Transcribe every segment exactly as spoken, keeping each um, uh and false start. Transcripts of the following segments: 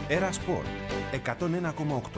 Έρα Σπορ εκατόν ένα κόμμα οκτώ.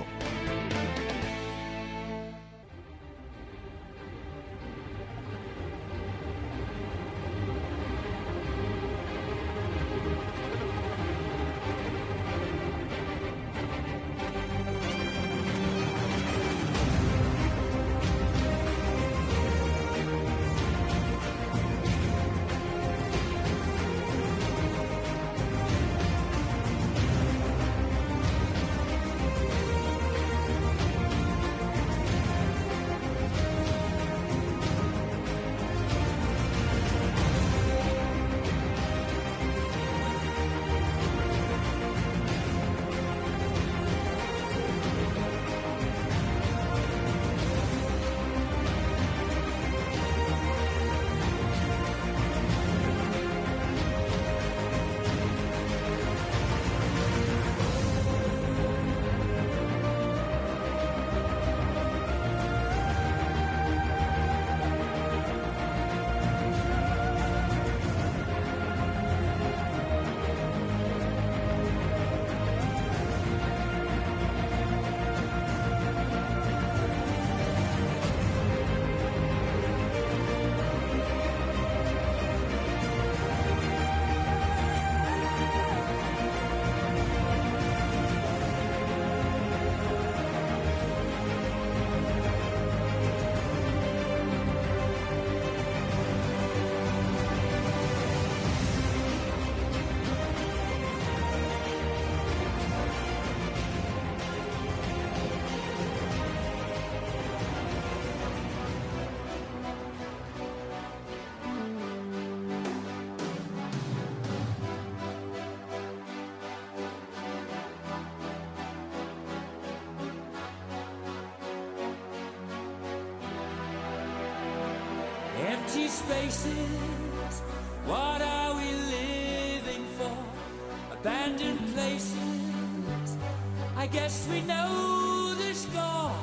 Empty spaces, what are we living for? Abandoned places, I guess we know the score.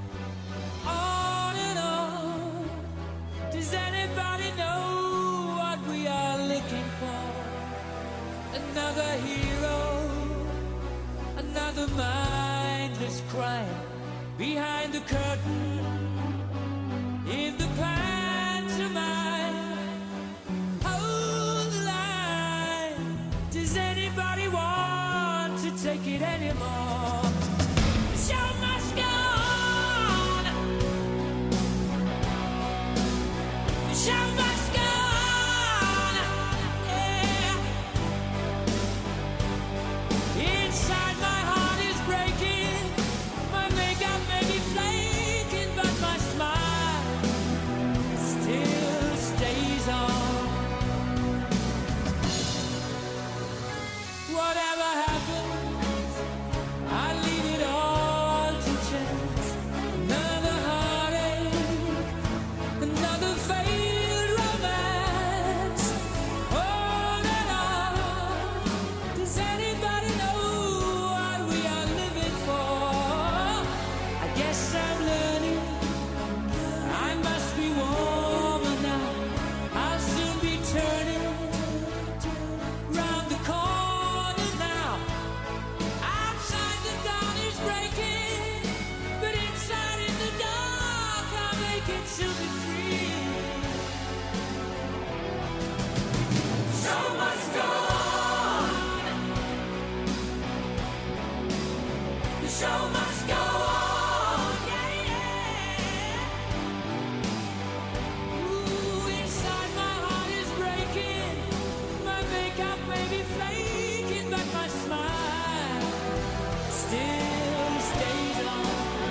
On and on, does anybody know what we are looking for? Another hero, another mindless crime, behind the curtain, in the past. Hold the line. Does anybody want to take it anymore? The show must go on. The show must go on. Yeah. Inside my heart is breaking. My makeup may be flaking, but my smile still stays on. Whatever happens, I leave it all to chance. Another heartache, another failed romance. On and on. Does anybody know what we are living for? I guess I'm learning. I must be warmer now. I'll soon be turning round the corner now. Outside the dawn is breaking, but inside in the dark I'll make it to be free. The show must go on. The show must go on. Yeah, yeah. Ooh, inside my heart is breaking. My makeup may be flaking, but my smile still stays on.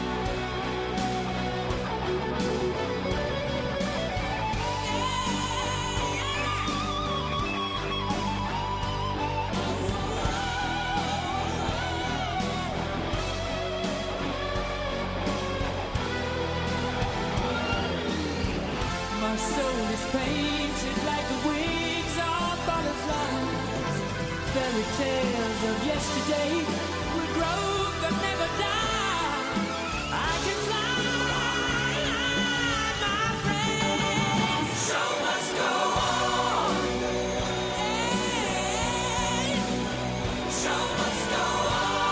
My soul is painted like the wings of butterflies. Fairy tales of yesterday will grow but never die. I can fly, my friend. The show must go on. Hey, the show must go on.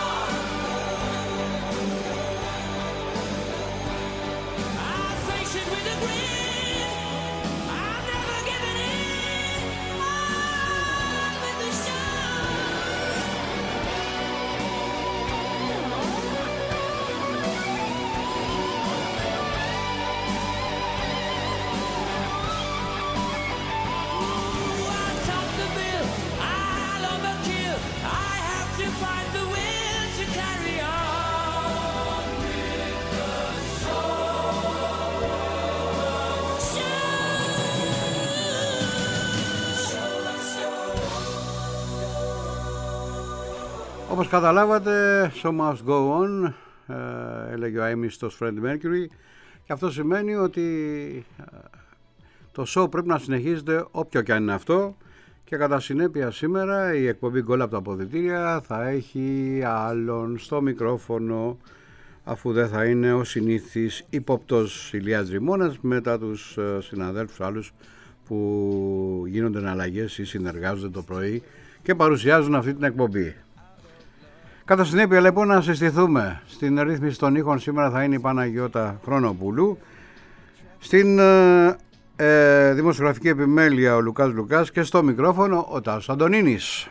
Όπως καταλάβατε, So Must Go On, ε, έλεγε ο αείμνηστος Freddie Mercury, και αυτό σημαίνει ότι ε, το show πρέπει να συνεχίζεται όποιο και αν είναι αυτό, και κατά συνέπεια σήμερα η εκπομπή Γκολ από τα αποδυτήρια θα έχει άλλον στο μικρόφωνο, αφού δεν θα είναι ο συνήθις ύποπτος Ηλίας Ρημώνας μετά τους ε, συναδέλφους άλλους που γίνονται εναλλαγές ή συνεργάζονται το πρωί και παρουσιάζουν αυτή την εκπομπή. Κατά συνέπεια λοιπόν να συστηθούμε. Στην ρύθμιση των ήχων σήμερα θα είναι η Παναγιώτα Χρονοπούλου, στην ε, ε, δημοσιογραφική επιμέλεια ο Λουκάς Λουκάς και στο μικρόφωνο ο Τάσος Αντωνίνης.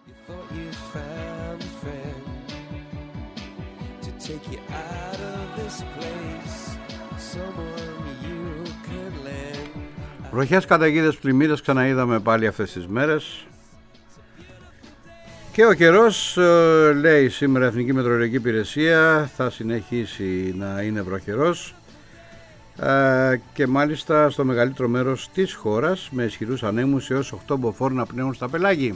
Βροχές, καταιγίδες, πλημμύρες ξαναείδαμε πάλι αυτές τις μέρες. Και ο καιρός, λέει σήμερα η Εθνική Μετεωρολογική Υπηρεσία, θα συνεχίσει να είναι βροχερός και μάλιστα στο μεγαλύτερο μέρος της χώρας, με ισχυρούς ανέμους έως οκτώ μποφόρ να πνέουν στα πελάγη.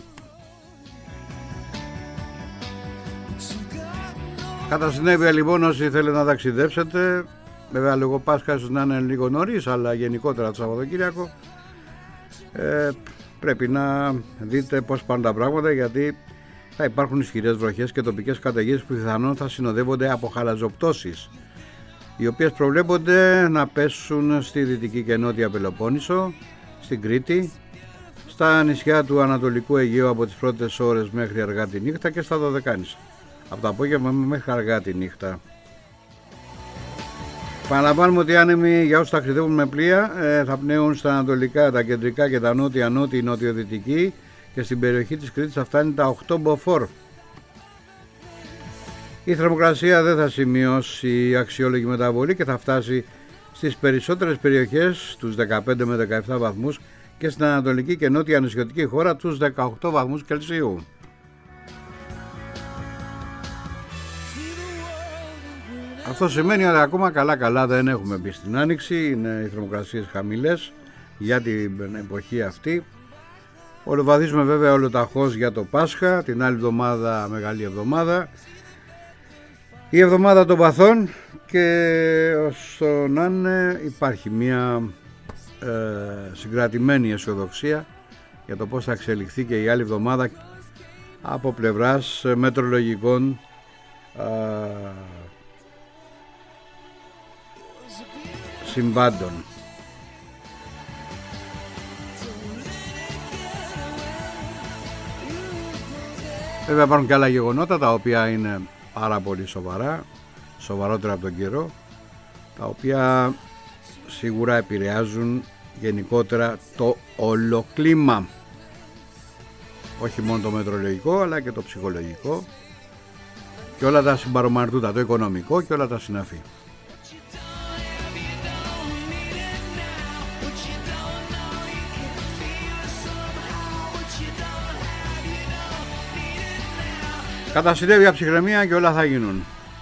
Κατά συνέπεια λοιπόν, όσοι θέλετε να ταξιδέψετε, βέβαια λόγω Πάσχα ίσως να είναι λίγο νωρίς, αλλά γενικότερα το Σαββατοκύριακο ε, πρέπει να δείτε πώς πάνε τα πράγματα, γιατί θα υπάρχουν ισχυρές βροχές και τοπικές καταιγίδες που πιθανόν θα συνοδεύονται από χαλαζοπτώσεις, οι οποίες προβλέπονται να πέσουν στη Δυτική και Νότια Πελοπόννησο, στην Κρήτη, στα νησιά του Ανατολικού Αιγαίου από τις πρώτες ώρες μέχρι αργά τη νύχτα και στα Δωδεκάνησα, από το απόγευμα μέχρι αργά τη νύχτα. Παραλαμβάνουμε ότι οι άνεμοι για όσους ταξιδεύουν με πλοία ε, θα πνέουν στα ανατολικά, τα κεντρικά και τα νότια, νότια, νοτιοδυτική, και στην περιοχή της Κρήτης θα φτάνει τα οκτώ μποφόρ. Η θερμοκρασία δεν θα σημειώσει αξιόλογη μεταβολή και θα φτάσει στις περισσότερες περιοχές τους δεκαπέντε με δεκαεπτά βαθμούς και στην ανατολική και νότια νησιωτική χώρα τους δεκαοκτώ βαθμούς Κελσίου. Αυτό σημαίνει ότι ακόμα καλά καλά δεν έχουμε μπει στην άνοιξη, είναι οι θερμοκρασίες χαμηλές για την εποχή αυτή. Ολοβαδίζουμε βέβαια ολοταχώς για το Πάσχα, την άλλη εβδομάδα Μεγάλη Εβδομάδα, η εβδομάδα των παθών, και όσο να είναι υπάρχει μια ε, συγκρατημένη αισιοδοξία για το πώς θα εξελιχθεί και η άλλη εβδομάδα από πλευράς μετρολογικών ε, συμβάντων. Βέβαια υπάρχουν και άλλα γεγονότα τα οποία είναι πάρα πολύ σοβαρά, σοβαρότερα από τον καιρό, τα οποία σίγουρα επηρεάζουν γενικότερα το όλο κλίμα, όχι μόνο το μετρολογικό αλλά και το ψυχολογικό και όλα τα συμπαρομαρτούντα, το οικονομικό και όλα τα συναφή. Κατά συνέπεια ψυχραιμία και όλα θα γίνουν.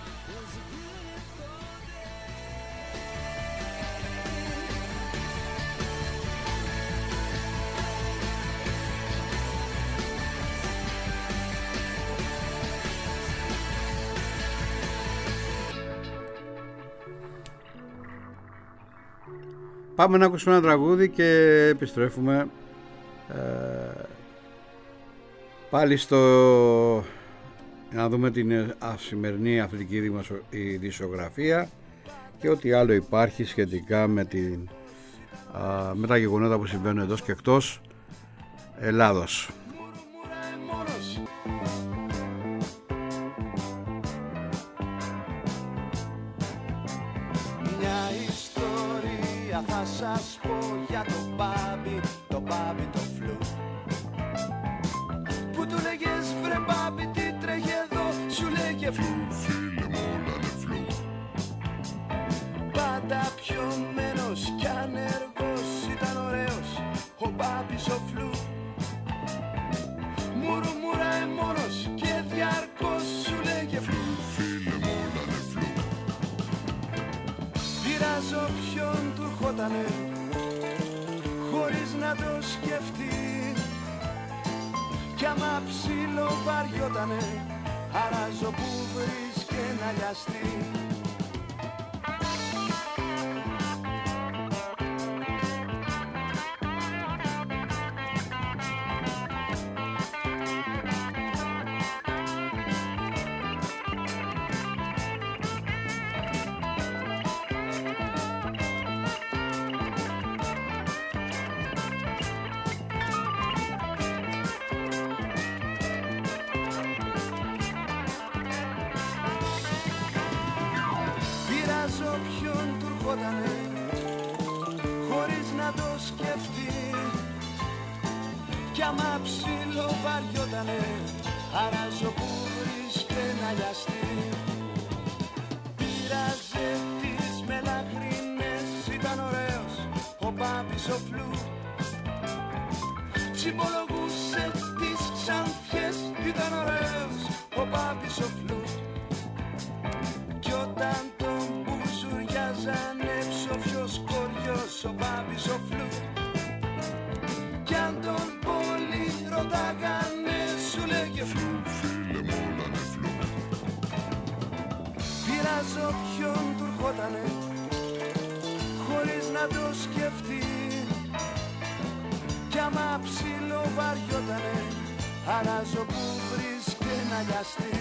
Πάμε να ακούσουμε ένα τραγούδι και επιστρέφουμε ε, πάλι στο... να δούμε την σημερινή αθλητική ειδησιογραφία και ό,τι άλλο υπάρχει σχετικά με, την, α, με τα γεγονότα που συμβαίνουν εντός και εκτός Ελλάδος. Μια ιστορία θα σας πω για το μπάμπι, το μπάμπι το φλου, που του λέγες βρε μπάμπι τι τρέχει εδώ, σου λέγε φλου, φίλε μου όλα είναι φλου. Πάντα πιωμένος κι ανεργός ήταν ωραίος ο μπάμπης ο φλου. Μουρμουράει μόνος και διαρκώς σου λέγε φλου, φίλε μου όλα είναι φλου. Πειράζω ποιον του ερχότανε χωρίς να το σκεφτεί, κι άμα ψιλοβαριότανε Αράζω που βρίσκει να λιαστεί. Πειράζω ποιον του ερχότανε χωρίς να το σκεφτεί. Κι άμα ψιλοβαριότανε αράζω που βρίσκε να λιαστεί. Πειράζε τις μελαχρίνες, ήταν ωραίος ο Μπάμπης ο Φλου. Ψυχολογούσε τις ξανθιές, ήταν ωραίος ο Μπάμπης ο Φλου. Κι όταν τον μπουζουριάζανε ψοφιος κοριός ο Μπάμπης ο Φλου. Κι αν τον πολύ ρωτάγανε σου λέγε φλου, φίλε μου όλα είναι φλου. Πειράζω ποιον του ερχότανε χωρίς να το σκεφτεί. Κι άμα ψιλοβαριότανε αράζω που βρίσκε να λιαστεί.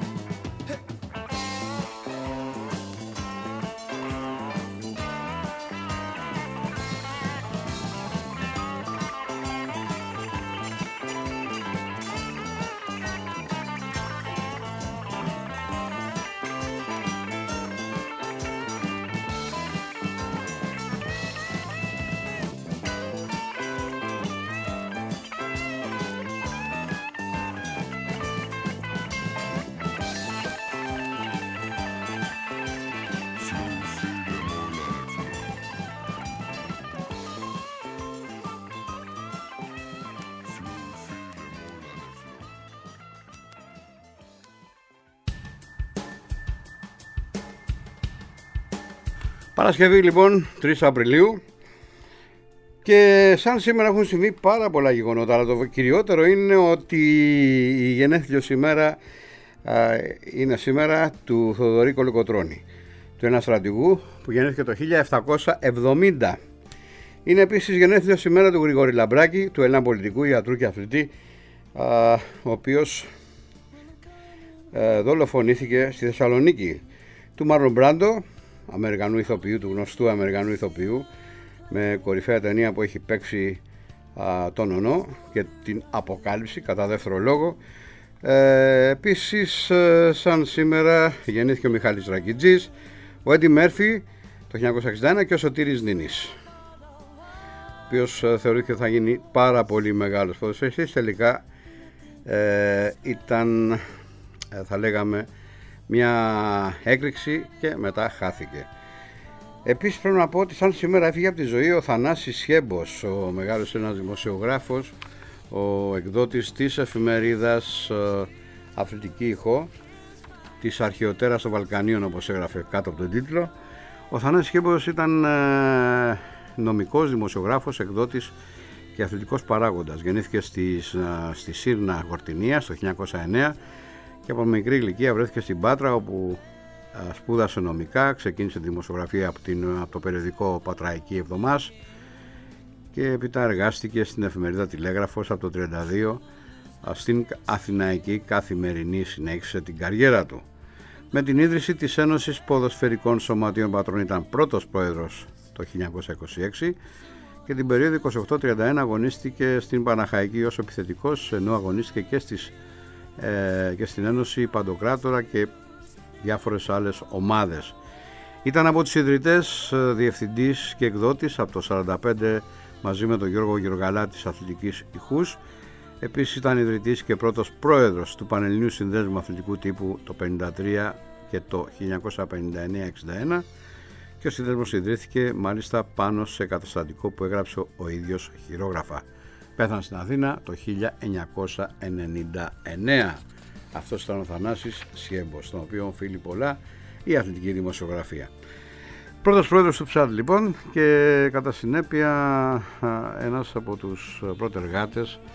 Παρασκευή λοιπόν, τρεις Απριλίου, και σαν σήμερα έχουν συμβεί πάρα πολλά γεγονότα, αλλά το κυριότερο είναι ότι η γενέθλιος ημέρα α, είναι σήμερα του Θοδωρή Κολοκοτρώνη, του ένα στρατηγού που γεννήθηκε το χίλια επτακόσια εβδομήντα. Είναι επίσης γενέθλιος ημέρα του Γρηγόρη Λαμπράκη, του Έλληνα πολιτικού, ιατρού και αθλητή, α, ο οποίος α, δολοφονήθηκε στη Θεσσαλονίκη. Του Μάρλον Μπράντο, Αμερικανού ηθοποιού, του γνωστού Αμερικανού ηθοποιού, με κορυφαία ταινία που έχει παίξει α, τον Ονό και την Αποκάλυψη κατά δεύτερο λόγο. Ε, επίσης ε, σαν σήμερα γεννήθηκε ο Μιχάλης Ρακιτζής, ο Έντι Μέρφυ το χίλια εννιακόσια εξήντα ένα και ο Σωτήρης Νίνης, ο οποίος ε, θεωρήθηκε ότι θα γίνει πάρα πολύ μεγάλος ποδοσφαιριστής. Τελικά ε, ήταν ε, θα λέγαμε μια έκρηξη και μετά χάθηκε. Επίσης πρέπει να πω ότι σαν σήμερα έφυγε από τη ζωή ο Θανάσης Σιέμπος, ο μεγάλος ένας δημοσιογράφος, ο εκδότης της εφημερίδας ε, Αθλητική Ηχό, της αρχαιοτέρας των Βαλκανίων, όπως έγραφε κάτω από τον τίτλο. Ο Θανάσης Σιέμπος ήταν ε, νομικός, δημοσιογράφος, εκδότης και αθλητικός παράγοντας. Γεννήθηκε στις, στη Σύρνα Γορτινίας το χίλια εννιακόσια εννέα και από μικρή ηλικία βρέθηκε στην Πάτρα, όπου σπούδασε νομικά, ξεκίνησε τη δημοσιογραφία από, την, από το περιοδικό Πατραϊκή Εβδομάς και έπειτα εργάστηκε στην εφημερίδα Τηλέγραφος από το χίλια εννιακόσια τριάντα δύο στην Αθηναϊκή Καθημερινή. Συνέχισε την καριέρα του. Με την ίδρυση της Ένωσης Ποδοσφαιρικών Σωματείων Πατρών ήταν πρώτος πρόεδρος το χίλια εννιακόσια είκοσι έξι και την περίοδο είκοσι οκτώ τριάντα ένα αγωνίστηκε στην Παναχαϊκή ως επιθετικός, ενώ αγωνίστηκε και, στις, ε, και στην Ένωση Παντοκράτορα και διάφορες άλλες ομάδες. Ήταν από τους ιδρυτές, διευθυντής και εκδότης από το σαράντα πέντε μαζί με τον Γιώργο Γεωργαλά της Αθλητικής Ηχούς. Επίσης ήταν ιδρυτής και πρώτος πρόεδρος του Πανελληνίου Συνδέσμου Αθλητικού Τύπου το χίλια εννιακόσια πενήντα τρία και το χίλια εννιακόσια πενήντα εννέα εξήντα ένα, και ο σύνδεσμος ιδρύθηκε μάλιστα πάνω σε καταστατικό που έγραψε ο ίδιος χειρόγραφα. Πέθανε στην Αθήνα το χίλια εννιακόσια ενενήντα εννέα. Αυτός ήταν ο Θανάσης Σιέμπος, στον οποίο οφείλει πολλά η αθλητική δημοσιογραφία. Πρώτος πρόεδρος του ΨΑΔ λοιπόν, και κατά συνέπεια ένας από τους πρωτεργάτες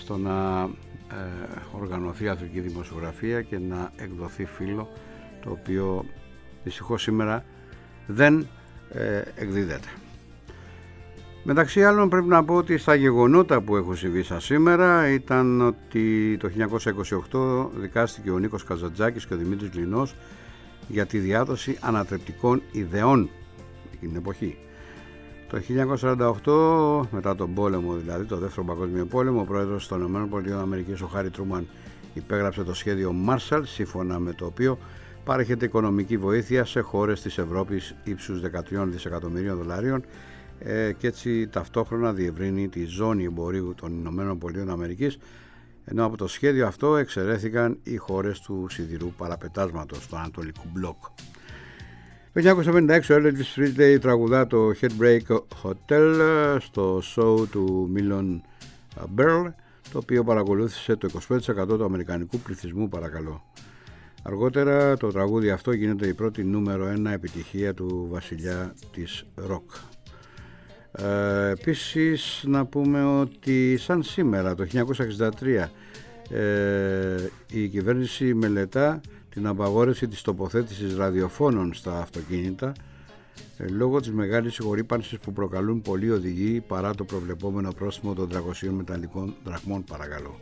στο να ε, οργανωθεί ιατρική δημοσιογραφία και να εκδοθεί φύλλο, το οποίο δυστυχώς σήμερα δεν ε, εκδίδεται. Μεταξύ άλλων πρέπει να πω ότι στα γεγονότα που έχουν συμβεί σαν σήμερα ήταν ότι το χίλια εννιακόσια είκοσι οκτώ δικάστηκε ο Νίκος Καζαντζάκης και ο Δημήτρης Λινός για τη διάδοση ανατρεπτικών ιδεών εκείνη την εποχή. Το χίλια εννιακόσια σαράντα οκτώ, μετά τον πόλεμο, δηλαδή το δεύτερο παγκόσμιο πόλεμο, ο πρόεδρος των ΗΠΑ, ο Χάρι Τρούμαν, υπέγραψε το σχέδιο Marshall, σύμφωνα με το οποίο παρέχεται οικονομική βοήθεια σε χώρες της Ευρώπης ύψους δεκατρία δισεκατομμυρίων δολαρίων και έτσι ταυτόχρονα διευρύνει τη ζώνη εμπορίου των Ηνωμένων Πολιτειών Αμερικής, ενώ από το σχέδιο αυτό εξαιρέθηκαν οι χώρες του σιδηρού παραπετάσματος του Ανατολικού Μπλοκ. Το χίλια εννιακόσια πενήντα έξι ο Elvis Presley τραγουδά το Heartbreak Hotel στο show του Million Barrel, το οποίο παρακολούθησε το είκοσι πέντε τοις εκατό του αμερικανικού πληθυσμού, παρακαλώ. Αργότερα το τραγούδι αυτό γίνεται η πρώτη νούμερο ένα επιτυχία του βασιλιά της ροκ. Ε, επίσης να πούμε ότι σαν σήμερα το χίλια εννιακόσια εξήντα τρία ε, η κυβέρνηση μελετά την απαγόρευση της τοποθέτησης ραδιοφώνων στα αυτοκίνητα ε, λόγω της μεγάλης σιγορύπανσης που προκαλούν πολλοί οδηγοί παρά το προβλεπόμενο πρόστιμο των τριακοσίων μεταλλικών δραχμών, παρακαλώ.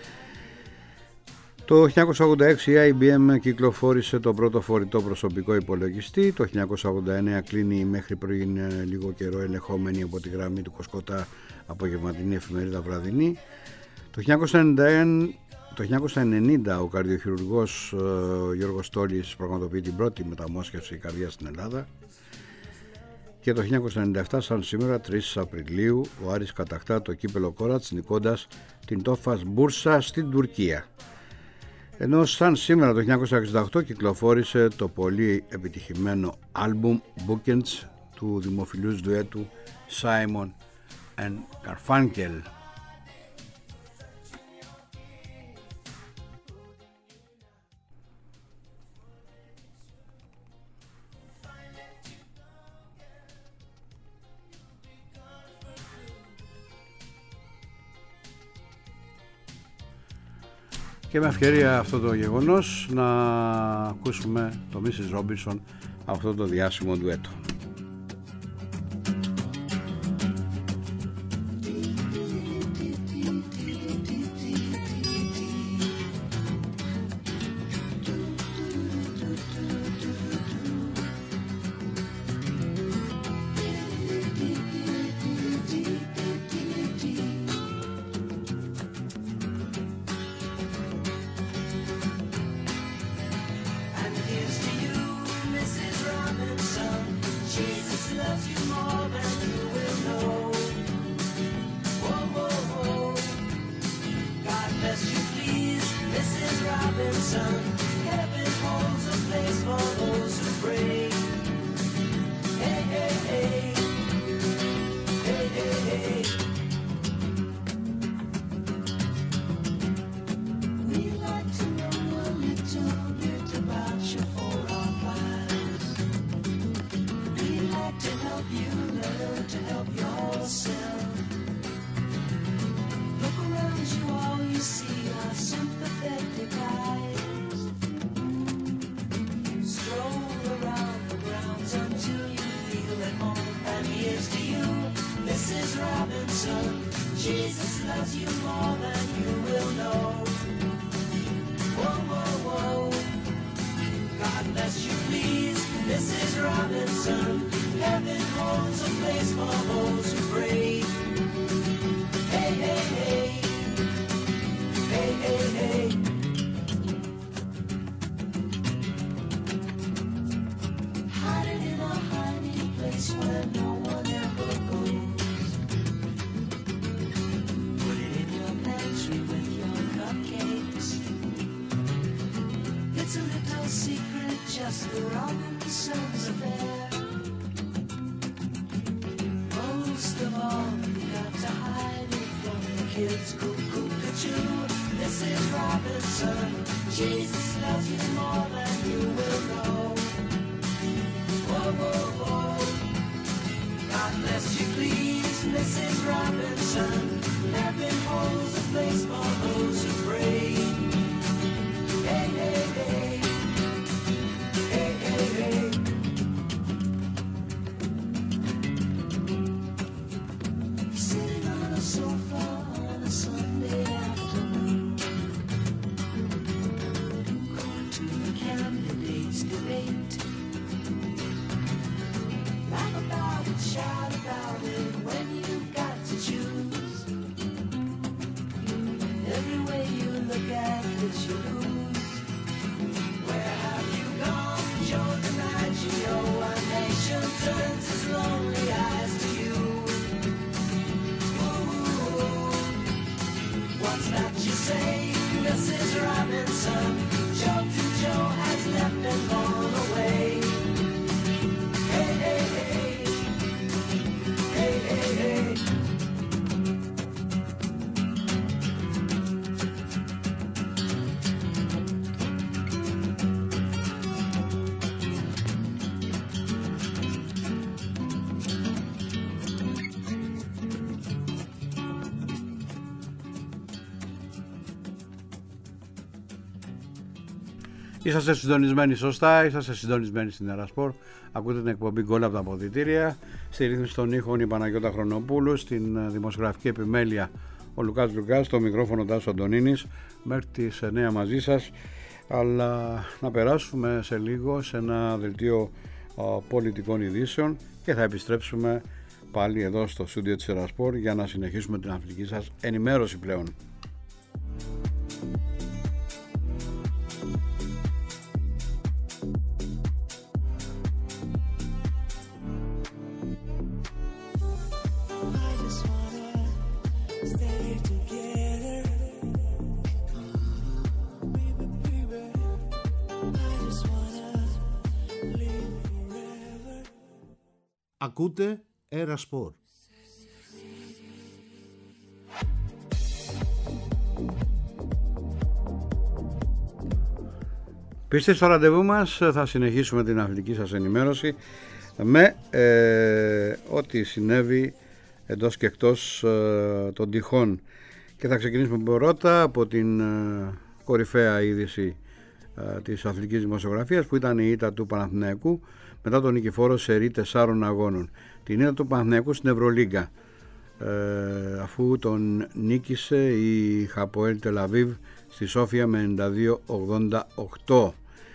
Το χίλια εννιακόσια ογδόντα έξι η άι μπι εμ κυκλοφόρησε το πρώτο φορητό προσωπικό υπολογιστή. Το χίλια εννιακόσια ογδόντα εννέα κλείνει η μέχρι πριν λίγο καιρό ελεγχόμενη από τη γραμμή του Κοσκοτά απογευματινή εφημερίδα βραδινή. Το χίλια εννιακόσια ενενήντα ο καρδιοχειρουργός ε, Γιώργος Στόλης πραγματοποιεί την πρώτη μεταμόσχευση καρδιάς στην Ελλάδα. Και το χίλια εννιακόσια ενενήντα επτά σαν σήμερα τρεις Απριλίου ο Άρης κατακτά το κύπελο Κόρατς νικώντας την Τόφας Μπούρσα στην Τουρκία. Ενώ σαν σήμερα το χίλια εννιακόσια εξήντα οκτώ κυκλοφόρησε το πολύ επιτυχημένο άλμπουμ Bookends του δημοφιλούς ντουέτου Simon and Garfunkel. Και με ευκαιρία αυτό το γεγονός να ακούσουμε το μίσις Robinson, αυτό το διάσημο ντουέτο. Missus Robinson, heaven holds a place for endless debate. Laugh about it, shout about it when you've got to choose. Every way you look at it, you lose. Where have you gone, Joe DiMaggio? Our nation turns its lonely eyes to you. Ooh, what's that you say, Missus Robinson? Joe to Joe has left and gone away. Hey, hey, hey. Hey, hey, hey. Είσαστε συντονισμένοι σωστά, είσαστε συντονισμένοι στην Ερασπορ. Ακούτε την εκπομπή Γκολ από τα αποδυτήρια. Στη ρύθμιση των ήχων η Παναγιώτα Χρονοπούλου, στην δημοσιογραφική επιμέλεια ο Λουκάς Λουκάς, στο μικρόφωνο Τάσο Αντωνίνης. Μέχρι τις εννιά μαζί σας. Αλλά να περάσουμε σε λίγο σε ένα δελτίο α, πολιτικών ειδήσεων και θα επιστρέψουμε πάλι εδώ στο στούντιο της Ερασπορ για να συνεχίσουμε την αθλητική σας ενημέρωση πλέον. Ακούτε Ερασπορ. Πείστε στο ραντεβού μας, θα συνεχίσουμε την αθλητική σας ενημέρωση με ε, ό,τι συνέβη εντός και εκτός ε, των τυχών. Και θα ξεκινήσουμε πρώτα από την ε, κορυφαία είδηση ε, της αθλητικής δημοσιογραφίας, που ήταν η ήττα του Παναθηναϊκού μετά τον νικηφόρο σερί τεσσάρων αγώνων. Την ήττα του Παναθηναϊκού στην Ευρωλίγκα, ε, αφού τον νίκησε η Χαποέλ Τελαβίβ στη Σόφια με ενενήντα δύο ογδόντα οκτώ.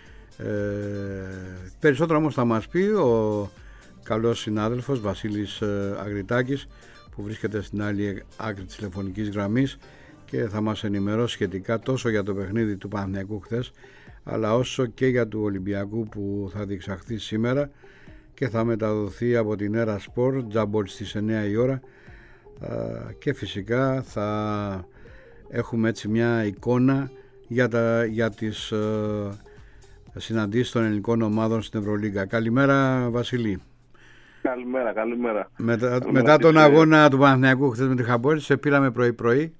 Ε, περισσότερο όμως θα μας πει ο καλός συνάδελφος Βασίλης Αγριτάκης, που βρίσκεται στην άλλη άκρη της τηλεφωνικής γραμμής και θα μας ενημερώσει σχετικά τόσο για το παιχνίδι του Παναθηναϊκού χθες, αλλά όσο και για του Ολυμπιακού που θα διεξαχθεί σήμερα και θα μεταδοθεί από την Ερασπορ Τζάμπολ στις εννιά η ώρα, και φυσικά θα έχουμε έτσι μια εικόνα για, τα, για τις uh, συναντήσεις των ελληνικών ομάδων στην Ευρωλίγκα. Καλημέρα Βασιλή. Καλημέρα, καλημέρα. Μετα, καλημέρα μετά τον σε... αγώνα του Παναθηναϊκού χθες με τη Χαποέλ, σε πήραμε πρωί πρωί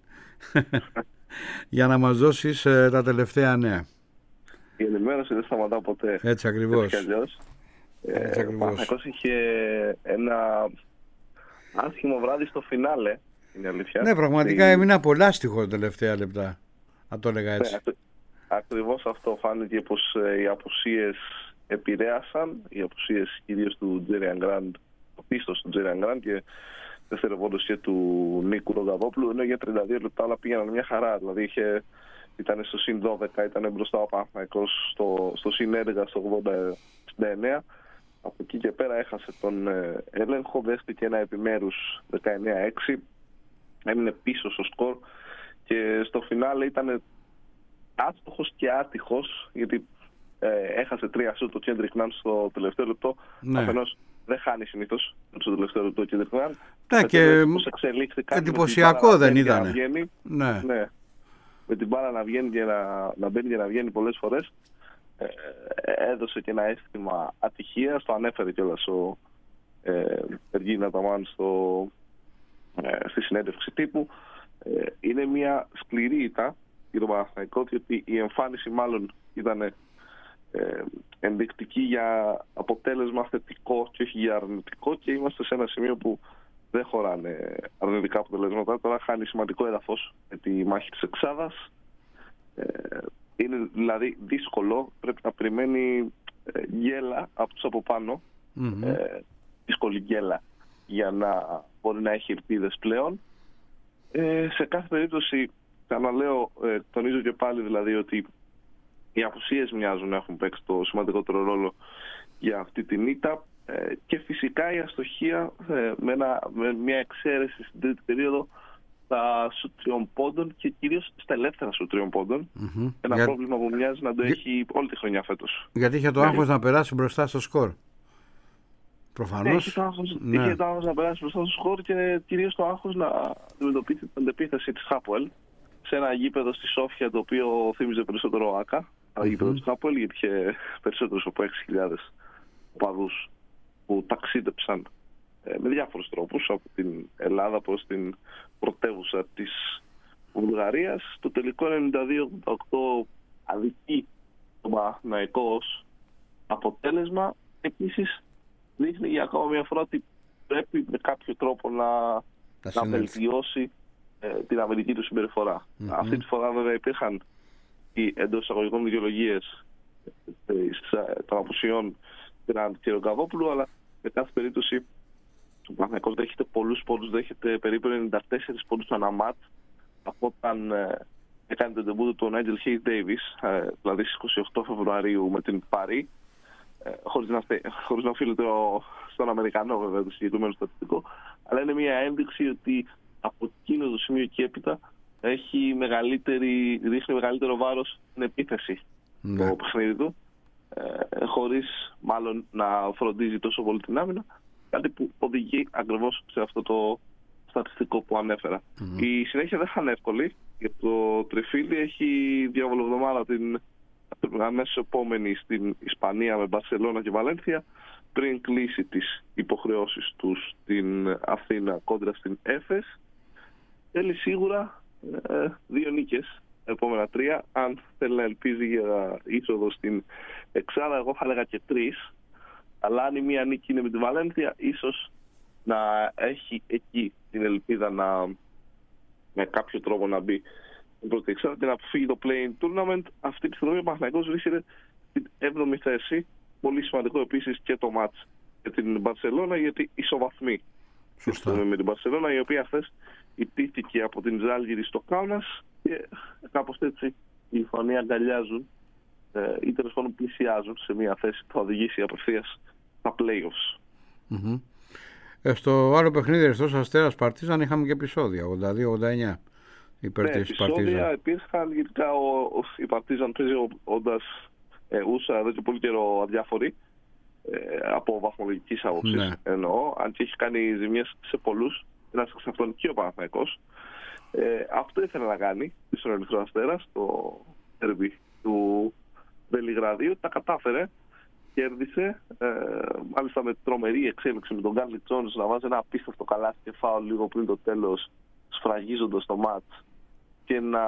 για να μας δώσεις uh, τα τελευταία νέα. Η ενημέρωση δεν σταματά ποτέ. Έτσι ακριβώς. Έτσι ακριβώς. Ο Παναθηναϊκός είχε ένα άσχημο βράδυ στο φινάλε, είναι αλήθεια. Ναι, πραγματικά η... έμεινα πολλάστιχο τελευταία λεπτά, να το έλεγα έτσι. Ναι, ακριβώς αυτό φάνηκε, πως οι απουσίες επηρέασαν, οι απουσίες κυρίως του Τζέριαν Γκραντ, το πίστος του Τζέριαν Γκραντ και δευτερευόντως και του Νίκου Ροδαδόπουλου, ενώ για τριάντα δύο λεπτά όλα πήγαιναν μια χαρά. Δηλαδή είχε, ήταν στο συν δώδεκα, ήταν μπροστά ο Παναθηναϊκός στο, στο συν έντεκα, στο ογδόντα εννέα. Από εκεί και πέρα έχασε τον έλεγχο, δέχτηκε ένα επιμέρους δεκαεννέα έξι, έμεινε πίσω στο σκορ και στο φινάλε ήταν άστοχος και άτυχος, γιατί ε, έχασε τρία σουτ το Κέντρικ Ναν στο τελευταίο λεπτό. Ναι. Αφενός δεν χάνει συνήθως στο τελευταίο λεπτό ο Κέντρικ Ναν. Ναι, και εντυπωσιακό δεν ήταν. Ναι. Ναι. Με την μπάλα να βγαίνει και να, να μπαίνει και να βγαίνει πολλές φορές. Ε, έδωσε και ένα αίσθημα ατυχίας, το ανέφερε κιόλας ο Εργίνα ε, Ταμάν στο, ε, στη συνέντευξη τύπου. Ε, είναι μια σκληρή ήττα για τον Παναθηναϊκό, διότι η εμφάνιση μάλλον ήταν ε, ενδεικτική για αποτέλεσμα θετικό και όχι για αρνητικό, και είμαστε σε ένα σημείο που δεν χωράνε αρνητικά αποτελέσματα. Τώρα χάνει σημαντικό έδαφος με τη μάχη της εξάδας. Ε, είναι δηλαδή δύσκολο, πρέπει να περιμένει ε, γέλα από τους από πάνω, mm-hmm. ε, δύσκολη γέλα για να μπορεί να έχει ελπίδες πλέον. Ε, σε κάθε περίπτωση, ξαναλέω, ε, τονίζω και πάλι δηλαδή ότι οι απουσίες μοιάζουν να έχουν παίξει το σημαντικότερο ρόλο για αυτή την ήττα. Ε, και φυσικά η αστοχία ε, με, ένα, με μια εξαίρεση στην τρίτη περίοδο στα σουτ τριών πόντων και κυρίως στα ελεύθερα σουτ τριών πόντων. Mm-hmm. Ένα Για... πρόβλημα που μοιάζει να το Για... έχει όλη τη χρονιά φέτος. Γιατί είχε το άγχος να περάσει μπροστά στο σκορ. Προφανώς. Ναι, είχε το άγχος, ναι. είχε το άγχος να περάσει μπροστά στο σκορ και κυρίως το άγχος να αντιμετωπίσει την αντεπίθεση της Χάπουελ σε ένα γήπεδο στη Σόφια το οποίο θύμιζε περισσότερο ΆΚΑ. Mm-hmm. Γήπεδο της Χάπουελ, γιατί είχε περισσότερους από έξι χιλιάδες οπαδούς που ταξίδεψαν ε, με διάφορους τρόπους από την Ελλάδα προς την πρωτεύουσα της Βουλγαρίας. Το τελικό ενενήντα δύο ογδόντα οκτώ αδικεί το Παναθηναϊκό ως αποτέλεσμα. Επίσης δείχνει για ακόμα μια φορά ότι πρέπει με κάποιο τρόπο να, να βελτιώσει ε, την αμυντική του συμπεριφορά. Mm-hmm. Αυτή τη φορά βέβαια υπήρχαν οι εντός εισαγωγικών δικαιολογίες ε, των απουσιών του κ. Ρογκαβόπουλου, αλλά με κάθε περίπτωση ο Παναθηναϊκός δέχεται πολλούς πόντους, δέχεται περίπου ενενήντα τέσσερις πόντους του αναμάτ από όταν ε, έκανε τον τεμπούτο του Νάιτζελ Χέις Ντέιβις, ε, δηλαδή στις είκοσι οκτώ Φεβρουαρίου με την Παρί, ε, χωρίς να, χωρίς να οφείλεται στον Αμερικανό βέβαια το συγκεκριμένο στατιστικό, αλλά είναι μια ένδειξη ότι από εκείνο το σημείο και έπειτα έχει μεγαλύτερη, δείχνει μεγαλύτερο βάρος στην επίθεση ναι. το παιχνίδι του, ε, χωρίς μάλλον να φροντίζει τόσο πολύ την άμυνα, κάτι που οδηγεί ακριβώς σε αυτό το στατιστικό που ανέφερα. Mm-hmm. Η συνέχεια δεν θα είναι εύκολη, γιατί το Τριφύλι έχει διαβολοβδομάδα την αμέσως επόμενη στην Ισπανία με Μπαρσελόνα και Βαλένθια, πριν κλείσει τις υποχρεώσεις του στην Αθήνα κόντρα στην Έφες. Θέλει σίγουρα ε, δύο νίκες, επόμενα τρία, αν θέλει να ελπίζει για είσοδο στην εξάδα. Εγώ θα έλεγα και τρεις, αλλά αν η μία νίκη είναι με τη Βαλένθια, ίσως να έχει εκεί την ελπίδα να με κάποιο τρόπο να μπει στην πρώτη εξάδα και να αποφύγει το play-in tournament. Αυτή τη στιγμή ο Παναθηναϊκός βρίσκεται στην έβδομη θέση. Πολύ σημαντικό επίσης και το μάτς για την Μπαρσελόνα, γιατί ισοβαθμεί με την Μπαρσελόνα, η οποία χθες ιτήθηκε από την Ζάλγκιρη στο Κάουνας και κάπως έτσι οι φανεί αγκαλιάζουν ε, ή τέλος πάντων πλησιάζουν σε μια θέση που θα οδηγήσει απευθείας στα playoffs. Mm-hmm. Ε, στο άλλο παιχνίδι Ερυθρός Αστέρας Παρτίζαν είχαμε και επεισόδια ογδόντα δύο ογδόντα εννιά υπέρ ναι, της Παρτίζαν. Επεισόδια υπήρχαν, γενικά ο, ο, η Παρτίζαν παίζει όντας ε, ούσα εδώ και πολύ καιρό αδιάφορη ε, από βαθμολογικής άποψης ναι. εννοώ, αν και έχει κάνει ζημιές σε πολλούς, ένας εξ αυτών και ο Παναθηναϊκός. Ε, αυτό ήθελε να κάνει στον Ερυθρό Αστέρα στο derby του Βελιγραδίου, τα κατάφερε, κέρδισε, ε, μάλιστα με τρομερή εξέλιξη με τον Γκάρλι Τζόνς να βάζει ένα απίστευτο καλάθι και φάουλ λίγο πριν το τέλος, σφραγίζοντας το μάτς και να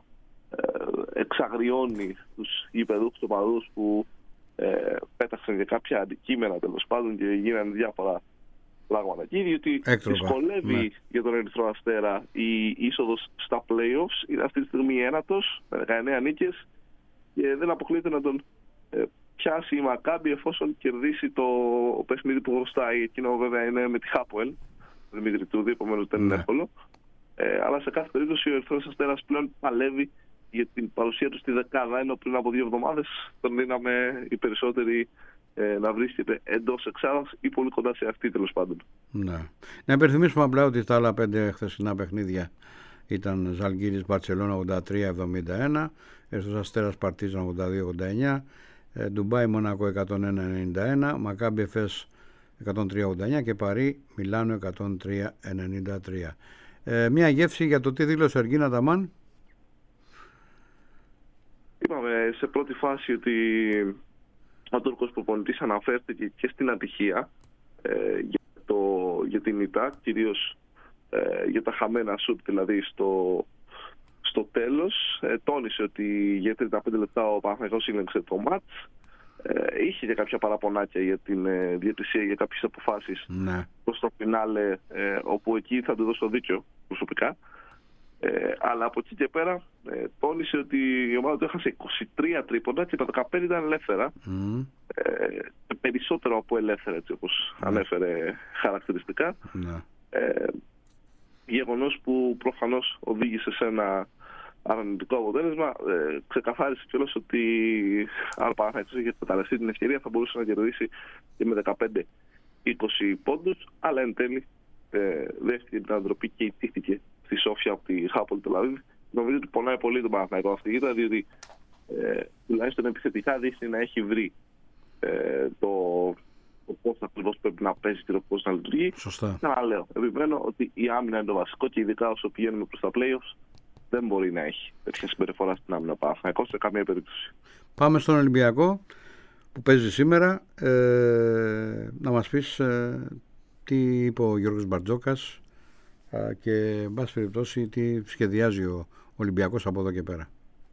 ε, εξαγριώνει τους γηπεδούχους οπαδούς που ε, πέταξαν και κάποια αντικείμενα τέλος πάντων και γίνανε διάφορα πράγματα εκεί, διότι δυσκολεύει ναι. για τον Ερυθρό Αστέρα η είσοδος στα playoffs. Είναι αυτή τη στιγμή ένατος με δεκαεννέα νίκες και δεν αποκλείεται να τον ε, πιάσει η Μακάμπι εφόσον κερδίσει το παιχνίδι που χρωστάει. Εκείνο βέβαια είναι με τη Χάπουελ, Δημήτρη Τούδη, επομένως δεν είναι ναι. εύκολο. Ε, αλλά σε κάθε περίπτωση ο Ερυθρός Αστέρας πλέον παλεύει για την παρουσία του στη δεκάδα, ενώ πριν από δύο εβδομάδες τον δίναμε οι περισσότεροι ε, να βρίσκεται εντός εξάδας ή πολύ κοντά σε αυτή τέλος πάντων. Ναι. Να υπενθυμίσουμε απλά ότι τα άλλα πέντε χθεσινά παιχνίδια ήταν Ζαλγκίρις Μπαρσελόνα ογδόντα τρία εβδομήντα ένα, Ερυθρός Αστέρας Παρτίζαν ογδόντα δύο ογδόντα εννιά, ε, Ντουμπάι Μονακό εκατόν ένα ενενήντα ένα, Μακάμπι Εφές εκατόν τρία ογδόντα εννιά και Παρί Μιλάνο εκατόν τρία ενενήντα τρία. Ε, μια γεύση για το τι δήλωσε ο Εργκίν Αταμάν. Είπαμε σε πρώτη φάση ότι ο Τούρκος προπονητής αναφέρθηκε και στην ατυχία ε, για, το, για την ήττα, κυρίως ε, για τα χαμένα σουτ, δηλαδή στο, στο τέλος. Ε, τόνισε ότι για τριάντα πέντε λεπτά ο Παναθηναϊκόςήλεγξε το μάτς. Ε, είχε και κάποια παραπονάκια για την ε, διαιτησία, για κάποιες αποφάσεις ναι. προς το φινάλε, ε, όπου εκεί θα του δώσω δίκιο προσωπικά. Ε, αλλά από εκεί και πέρα ε, τόνισε ότι η ομάδα του έχασε είκοσι τρία τρίποντα και τα δεκαπέντε ήταν ελεύθερα. Mm. Ε, περισσότερο από ελεύθερα, έτσι όπως mm. ανέφερε χαρακτηριστικά. Mm. Ε, γεγονός που προφανώς οδήγησε σε ένα αρνητικό αποτέλεσμα. Ε, ξεκαθάρισε κιόλας ότι αν ο Παναθηναϊκός είχε εκμεταλλευτεί την ευκαιρία θα μπορούσε να κερδίσει και με δεκαπέντε είκοσι πόντους, αλλά εν τέλει ε, δέχτηκε την ανατροπή και ιτήθηκε στη Σόφια από τη Χάπολ Τελαβίβ. Νομίζω ότι πονάει πολύ τον Παναθηναϊκό αυτή η ήττα, διότι ε, τουλάχιστον επιθετικά δείχνει να έχει βρει ε, το, το πώς ακριβώς πρέπει να παίζει και το πώς να λειτουργεί. Σωστά. Ξαναλέω, επιμένω ότι η άμυνα είναι το βασικό και ειδικά όσο πηγαίνουμε προς τα playoffs δεν μπορεί να έχει τέτοια συμπεριφορά στην άμυνα Παναθηναϊκός σε καμία περίπτωση. Πάμε στον Ολυμπιακό που παίζει σήμερα. Ε, να μας πεις ε, τι είπε ο Γιώργος Μπαρτζόκας ε, και εν πάση περιπτώσει τι σχεδιάζει ο Ολυμπιακός από εδώ και πέρα.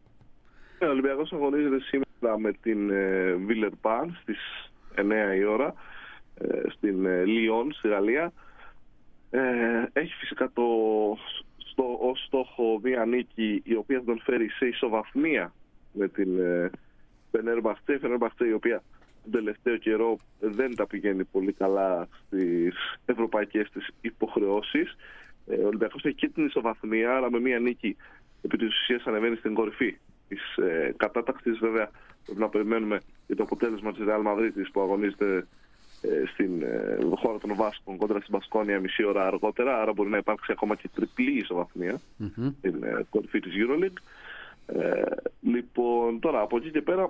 Ο Ολυμπιακός αγωνίζεται σήμερα με την ε, Villeurbanne στις εννιά η ώρα ε, στην ε, Λιόν στη Γαλλία. Ε, έχει φυσικά το, στο, ως στόχο μία νίκη η οποία θα τον φέρει σε ισοβαθμία με την ε, Φενέρμπαχτσε, Φενέρμπαχτσε η οποία τον τελευταίο καιρό δεν τα πηγαίνει πολύ καλά στις ευρωπαϊκές της υποχρεώσεις. Ε, ο Ολυμπιακός έχει και την ισοβαθμία, αλλά με μία νίκη επί της ουσίας ανεβαίνει στην κορυφή της ε, κατάταξης. Βέβαια πρέπει να περιμένουμε για το αποτέλεσμα της Ρεάλ Μαδρίτης που αγωνίζεται ε, στην ε, χώρα των Βάσκων κόντρα στην Μπασκόνια μισή ώρα αργότερα, άρα μπορεί να υπάρξει ακόμα και τριπλή ισοβαθμία mm-hmm. στην ε, κορυφή της EuroLeague. Ε, λοιπόν, τώρα από εκεί και πέρα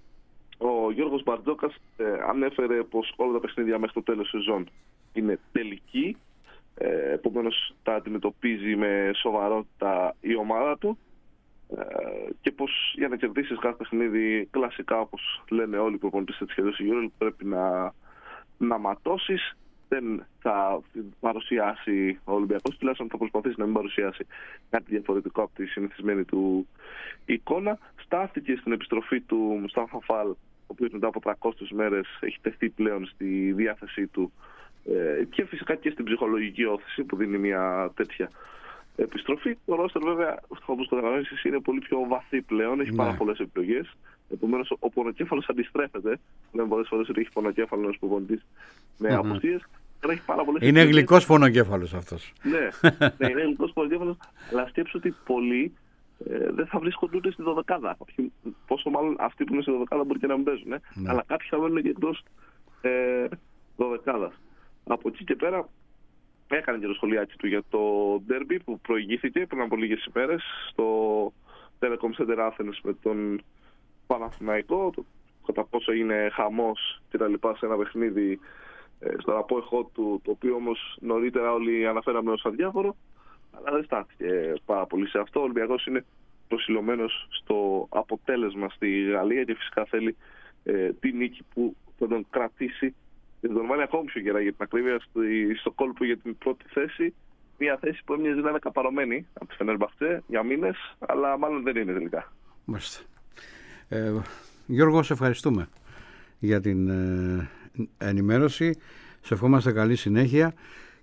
ο Γιώργος Μπαρτζόκας ε, ανέφερε πως όλα τα παιχνίδια μέχρι το τέλος σεζόν είναι τελική, ε, επομένως τα αντιμετωπίζει με σοβαρότητα η ομάδα του ε, και πως για να κερδίσεις κάθε παιχνίδι κλασικά, όπως λένε όλοι οι προπονητές της σχεδόν η EuroLeague, πρέπει να, να ματώσεις. Δεν θα παρουσιάσει ο Ολυμπιακός, τουλάχιστον θα προσπαθήσει να μην παρουσιάσει κάτι διαφορετικό από τη συνηθισμένη του εικόνα. Στάθηκε στην επιστροφή του Μουστάφα Φαλ, ο οποίος μετά από τριακόσιες μέρες έχει τεθεί πλέον στη διάθεσή του ε, και φυσικά και στην ψυχολογική όθηση που δίνει μια τέτοια επιστροφή. Το ρόστερ βέβαια, όπως το καταλαβαίνεις, είναι πολύ πιο βαθύ πλέον, έχει ναι. πάρα πολλές επιλογές. Επομένως ο πονοκέφαλος αντιστρέφεται. Λέμε πολλές φορές ότι έχει πονοκέφαλο ένας προπονητής με mm-hmm. απουσίες. Είναι γλυκός πονοκέφαλος αυτός. Ναι, ναι, είναι γλυκός πονοκέφαλος, αλλά σκέψου ότι πολλοί ε, δεν θα βρίσκονται ούτε στη δωδεκάδα. Πόσο μάλλον αυτοί που είναι στη δωδεκάδα μπορεί και να μην παίζουν. Ε. Ναι. Αλλά κάποιοι θα μένουν και εκτός ε, δωδεκάδας. Από εκεί και πέρα έκανε και το σχολιάκι του για το ντέρμπι που προηγήθηκε πριν από λίγες ημέρες στο Telecom Center Athens με τον Παναθηναϊκό. Το, κατά πόσο είναι χαμός και τα λοιπά σε ένα παιχνίδι στον απόϊχό του, το οποίο όμως νωρίτερα όλοι αναφέραμε ως αδιάφορο, αλλά δεν στάθηκε πάρα πολύ σε αυτό. Ο Ολυμπιακός είναι προσιλωμένος στο αποτέλεσμα στη Γαλλία και φυσικά θέλει ε, τη νίκη που θα τον κρατήσει και θα τον βάλει ακόμη πιο γερά για την ακρίβεια στο κόλπο για την πρώτη θέση. Μια θέση που έμοιαζε να είναι καπαρωμένη από τη Φενέρμπαχτσε για μήνες, αλλά μάλλον δεν είναι τελικά. Μάλιστα. Ε, Γιώργο, σε ευχαριστούμε για την ε, ενημέρωση. Σε ευχόμαστε καλή συνέχεια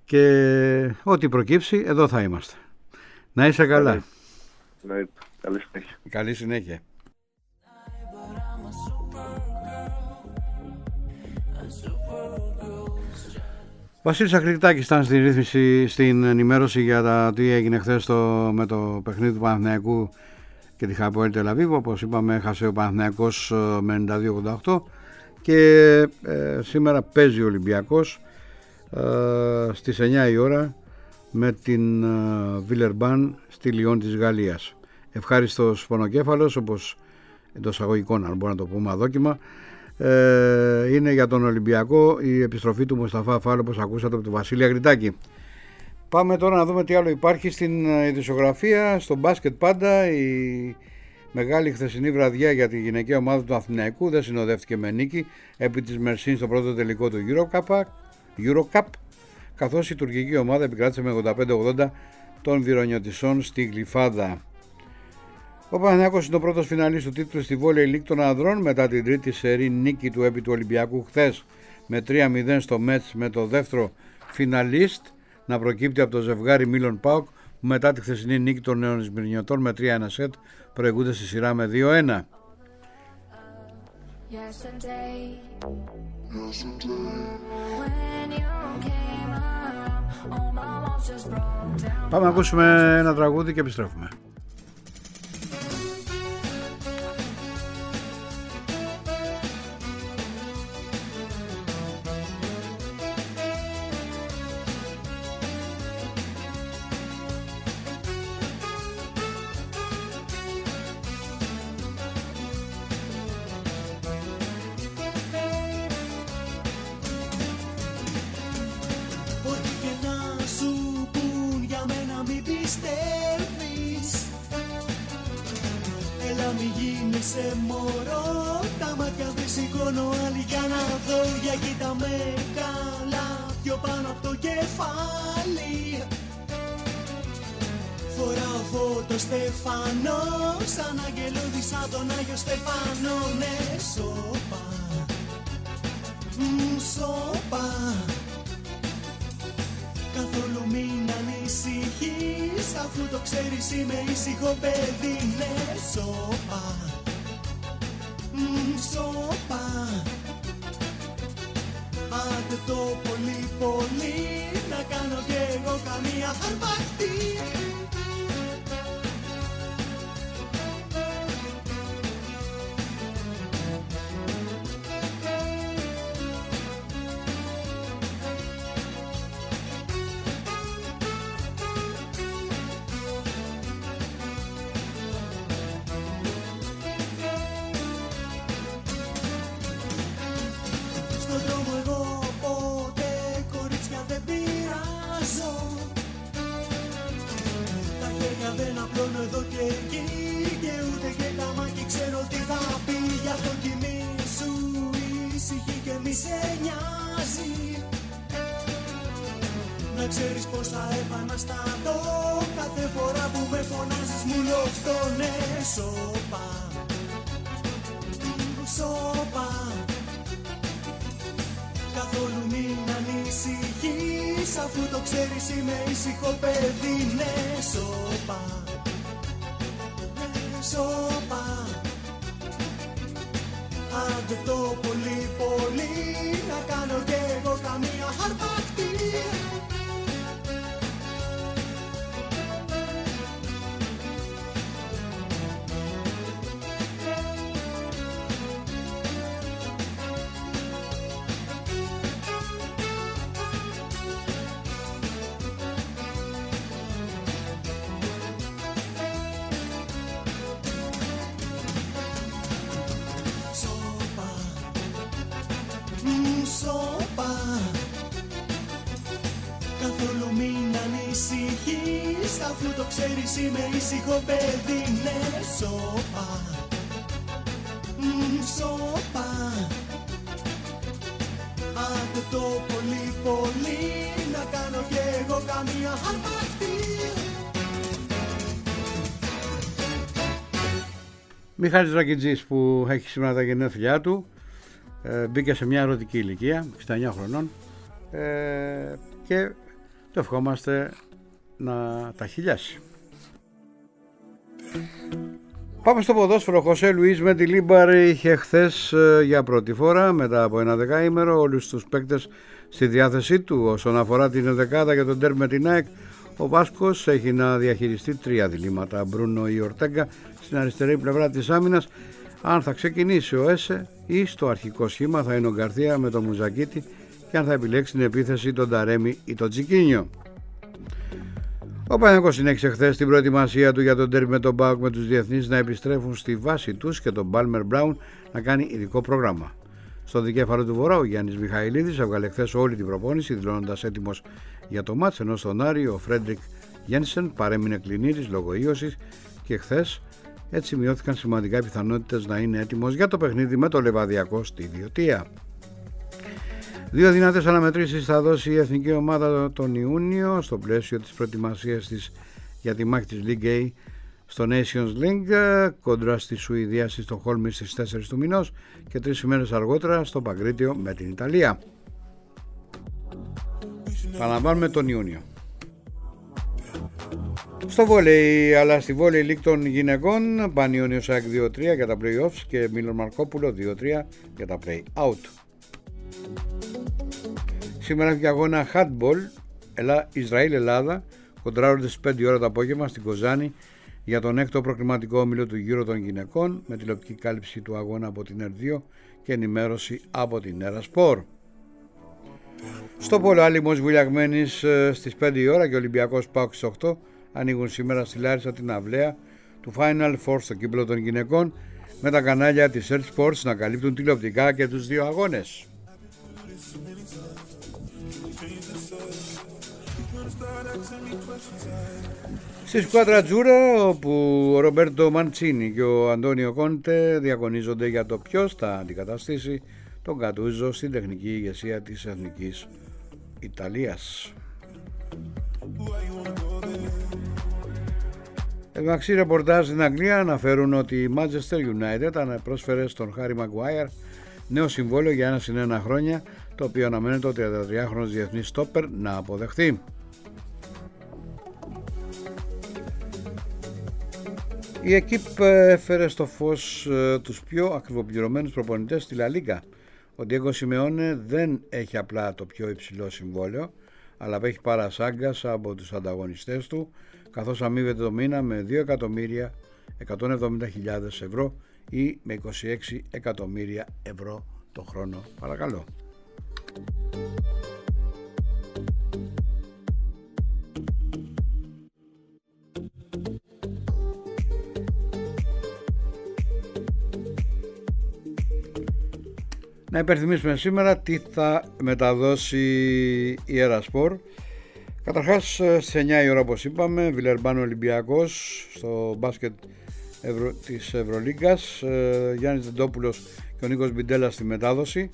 και ό,τι προκύψει εδώ θα είμαστε. Να είσαι καλά. Ναι, καλή συνέχεια. Καλή συνέχεια. Βασίλης Ακριτάκης ήταν στη ρύθμιση, στην ενημέρωση για τα τι έγινε χθες το, με το παιχνίδι του Παναθηναϊκού και τη Χαποέλ Τελαβίβ. Όπως είπαμε, έχασε ο Παναθηναϊκός με ενενήντα δύο ογδόντα οκτώ και ε, σήμερα παίζει ο Ολυμπιακός ε, στις εννιά η ώρα με την ε, Villeurbanne στη Λιόν της Γαλλίας. Ευχάριστος πονοκέφαλος, όπως εντός εισαγωγικών, αν μπορούμε να το πούμε αδόκιμα, ε, είναι για τον Ολυμπιακό η επιστροφή του Μουσταφά Φάλ, όπως ακούσατε από τον Βασίλη Αγριτάκη. Πάμε τώρα να δούμε τι άλλο υπάρχει στην ειδησιογραφία. Στο μπάσκετ πάντα η μεγάλη χθεσινή βραδιά για τη γυναικεία ομάδα του Αθηναϊκού δεν συνοδεύτηκε με νίκη επί της Μερσίν στο πρώτο τελικό του Eurocup, Eurocup καθώς η τουρκική ομάδα επικράτησε με ογδόντα πέντε ογδόντα των Βυρονιωτισσών στη Γλυφάδα. Ο Παναθηναϊκός είναι ο πρώτος φιναλίστ του τίτλου στη Volley League των ανδρών μετά την τρίτη σερί νίκη του επί του Ολυμπιακού χθες με τρία μηδέν στο Μέτς, με το δεύτερο φιναλίστ να προκύπτει από το ζευγάρι Μίλον Πάοκ που μετά τη χθεσινή νίκη των νέων Ισπυρνιωτών με τρία ένα σετ προηγούνται στη σειρά με δύο ένα. Πάμε να ακούσουμε ένα τραγούδι και επιστρέφουμε. πιστεύεις. Έλα μη γίνεσαι μωρό, τα μάτια δεν σηκώνω άλλη για να δω. Για κοίτα με καλά, πιο πάνω από το κεφάλι. Φοράω φώτο στεφανό, σαν αγγελούδι σαν τον Άγιο Στεφανό. Ναι, σώπα, μ, σώπα. Καθόλου μην ανησυχείς, αφού το ξέρεις είμαι ήσυχο παιδί. Ναι, σώπα, μ, σώπα. Άντε το πολύ πολύ, να κάνω κι εγώ καμία αρπακτή. Εδώ και εκεί και ούτε και καμάκι ξέρω τι θα πει. Γι' αυτό κοιμήσου ήσυχη και μη σε νοιάζει. Να ξέρεις πως θα επαναστατώ κάθε φορά που με φωνάζεις μου λοφτώ. Ναι, σώπα, σώπα. Καθόλου μην ανησυχείς, αφού το ξέρεις είμαι ήσυχο παιδί. Ναι, σώπα, σώπα. Άντε το πολύ πολύ, να κάνω κι εγώ καμία αρπακτή. Σώπα. Καθόλου μην ανησυχείς, αφού το ξέρεις είμαι ήσυχο παιδί. Ναι, σώπα, μ, σώπα. Άντε το πολύ πολύ, να κάνω κι εγώ καμία αρπακτή. Μιχάλης Ρακιτζής, που έχει σήμερα τα γενέθλιά του, ε, μπήκε σε μια ερωτική ηλικία, εξήντα εννιά χρονών, ε, και το ευχόμαστε να τα χιλιάσει. Πάμε στο ποδόσφαιρο. Χωσέ Λουίς Μεντιλίμπαρ είχε χθες ε, για πρώτη φορά μετά από ένα δεκαήμερο όλους τους παίκτες στη διάθεσή του. Όσον αφορά την δεκάδα για τον ντέρμπι με την ΑΕΚ, ο Βάσκος έχει να διαχειριστεί τρία διλήμματα. Μπρούνο ή Ορτέγκα στην αριστερή πλευρά της άμυνας, αν θα ξεκινήσει ο Έσε ή στο αρχικό σχήμα θα είναι ο Γκαρθία με τον Μουζακίτη, και αν θα επιλέξει την επίθεση τον Ταρέμι ή τον Τσικίνιο. Ο Παναθηναϊκός συνέχισε χθες την προετοιμασία του για τον ντέρμπι με τον ΠΑΟΚ, με τους διεθνείς να επιστρέφουν στη βάση τους και τον Πάλμερ Μπράουν να κάνει ειδικό πρόγραμμα. Στο δικέφαλο του Βορρά, ο Γιάννης Μιχαηλίδης έβγαλε χθες όλη την προπόνηση, δηλώνοντας έτοιμος για το μάτς, ενώ στον Άρη ο Φρέντρικ Γένσεν παρέμεινε κλινήρης λόγω ίωσης και χθες έτσι μειώθηκαν σημαντικά οι πιθανότητες να είναι έτοιμος για το παιχνίδι με το Λεβαδιακό στη Βιωτία. Δύο δυνατές αναμετρήσεις θα δώσει η εθνική ομάδα τον Ιούνιο στο πλαίσιο της προετοιμασίας της για τη μάχη της League A στο Nations League, κόντρα στη Σουηδία στη Στοκχόλμη στις τέσσερις του μηνός, και τρεις ημέρες αργότερα στο Παγκρίτιο με την Ιταλία. Παραλαμβάνουμε τον Ιούνιο. Στο βόλεϊ, αλλά στη βόλεϊ League των γυναικών, Πανιόνιος ΑΕΚ δύο τρία για τα play-offs και Μίλον Μαρκόπουλο δύο τρία για τα play-out. Σήμερα έχει αγώνα handball Ισραήλ-Ελλάδα, κοντράρονται στις πέντε ώρα το απόγευμα στην Κοζάνη για τον έκτο προκριματικό όμιλο του Euro των γυναικών, με τηλεοπτική κάλυψη του αγώνα από την Ερ δύο και ενημέρωση από την Έρα Σπορ. Στο πόλο Άλυμος Βουλιαγμένης στις πέντε η ώρα και Ολυμπιακός ΠΑΟΚ στις οκτώ ανοίγουν σήμερα στη Λάρισα την αυλαία του Final Four στο κύπελλο των γυναικών, με τα κανάλια της Earth Sports να καλύπτουν τηλεοπτικά και τους δύο αγώνες. Στη σκουάδρα Τζούρα, όπου ο Ρομπέρτο Μαντσίνι και ο Αντώνιο Κόντε διαγωνίζονται για το ποιος θα αντικαταστήσει τον Γκατούζο στην τεχνική ηγεσία της Εθνικής Ιταλίας. Εντάξει, ρεπορτάζ στην Αγγλία αναφέρουν ότι η Manchester United πρόσφερε στον Χάρι Μαγκουάιρ νέο συμβόλαιο για ένα συν ένα χρόνια, το οποίο αναμένεται ο τριαντατριάχρονος διεθνής στόπερ να αποδεχθεί. Η ΕΚΙΠ έφερε στο φως τους πιο ακριβοπληρωμένους προπονητές στη Λα Λίγκα. Ο Ντιέγκο Σιμεώνε δεν έχει απλά το πιο υψηλό συμβόλαιο, αλλά απέχει παρασάγκας από τους ανταγωνιστές του, καθώς αμείβεται το μήνα με δύο εκατομμύρια εκατόν εβδομήντα χιλιάδες ευρώ ή με είκοσι έξι εκατομμύρια ευρώ το χρόνο. Παρακαλώ. Να υπενθυμίσουμε σήμερα τι θα μεταδώσει η Ερασπορ. Καταρχάς στις εννιά η ώρα, όπως είπαμε, Βιλερμπάν Ολυμπιακός στο μπάσκετ Ευρω... της Ευρωλίγκας, ε, Γιάννης Δεντόπουλος και ο Νίκος Μπιντέλα στη μετάδοση.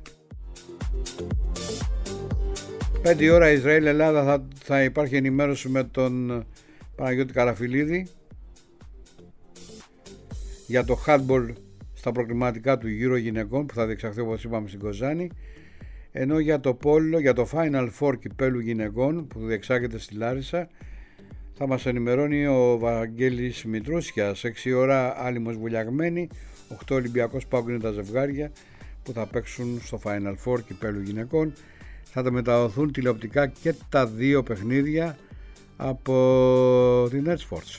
πέντε η ώρα Ισραήλ Ελλάδα θα, θα υπάρχει ενημέρωση με τον Παναγιώτη Καραφιλίδη για το handball στα προκριματικά του γύρω γυναικών που θα διεξαχθεί, όπως είπαμε, στην Κοζάνη, ενώ για το πόλο, για το Final Four κυπέλου γυναικών που διεξάγεται στη Λάρισα θα μας ενημερώνει ο Βαγγέλης Μητρούσιας. έξι η ώρα Άλυμος Βουλιαγμένη, οκτώ Ολυμπιακός ΠΑΟΚ είναι τα ζευγάρια που θα παίξουν στο Final Four κυπέλου γυναικών. Θα τα μεταδοθούν τηλεοπτικά και τα δύο παιχνίδια από την Netsports.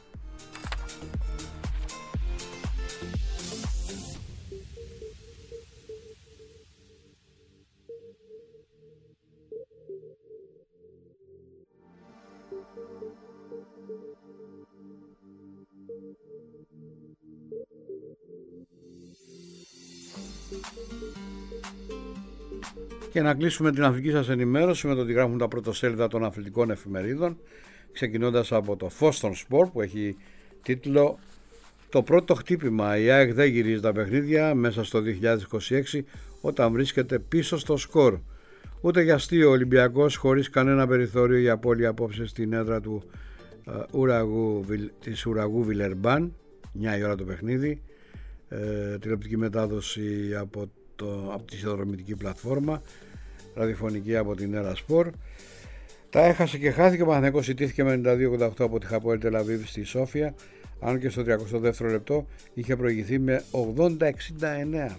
Και να κλείσουμε την αθλητική σας ενημέρωση με το ότι γράφουν τα πρωτοσέλιδα των αθλητικών εφημερίδων, ξεκινώντας από το Φως των Σπορ που έχει τίτλο «Το πρώτο χτύπημα, η ΑΕΚ δεν γυρίζει τα παιχνίδια μέσα στο δύο χιλιάδες είκοσι έξι όταν βρίσκεται πίσω στο σκορ. Ούτε για αστείο ο Ολυμπιακός χωρίς κανένα περιθώριο για απώλεια απόψε στην έδρα του uh, ουραγού, της Ουραγού Βιλερμπάν, εννιά η ώρα το παιχνίδι, ε, τηλεοπτική μετάδοση από, το, από τη συνδρομητική πλατφόρμα, ραδιοφωνική από την Ερασπορ. Τα έχασε και χάθηκε. Ο Παναθηναϊκός ιτήθηκε με ενενήντα δύο ογδόντα οκτώ από τη Χαποέλ Τελ Αβίβ στη Σόφια, αν και στο τριακοστό δεύτερο λεπτό είχε προηγηθεί με ογδόντα εξήντα εννέα.